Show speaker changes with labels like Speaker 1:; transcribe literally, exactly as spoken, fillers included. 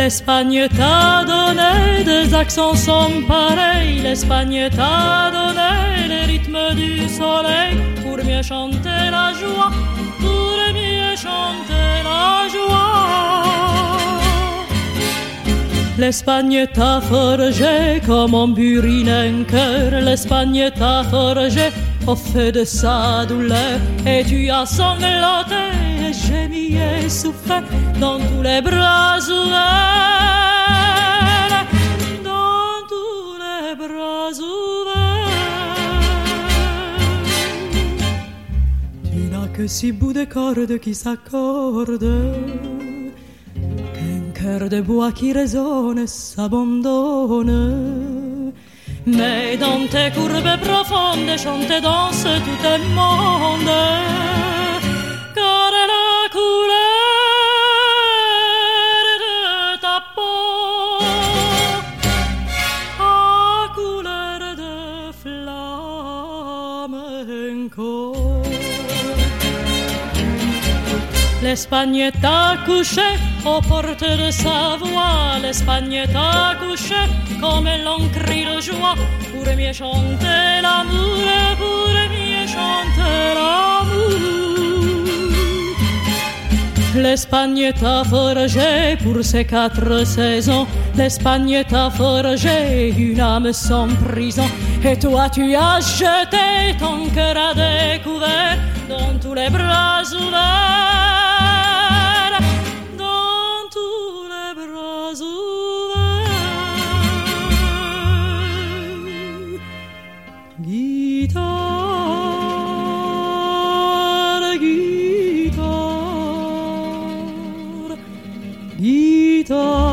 Speaker 1: L'Espagne t'a donné des accents sans pareil. L'Espagne t'a donné les rythmes du soleil pour mieux chanter la joie, pour mieux chanter la joie. L'Espagne t'a forgé comme en burine un cœur. L'Espagne t'a forgé au feu de sa douleur. Et tu as sangloté et gémi et souffert dans tous les bras ouverts, dans tous les bras ouverts. Tu n'as que six bouts de cordes qui s'accordent, qu'un cœur de bois qui résonne s'abandonne. Mais dans tes courbes profondes chante et danse tout un monde, car la couleur de ta peau a couleur de flamenco. L'Espagne t'a couché aux portes de sa voix. L'Espagne t'a couché comme un long cri de joie pour mieux chanter l'amour, pour mieux chanter l'amour. L'Espagne t'a forgé pour ces quatre saisons. L'Espagne t'a forgé une âme sans prison. Et toi tu as jeté ton cœur à découvert dans tous les bras ouverts, dans tous les bras ouverts. Guitare, guitare, guitare.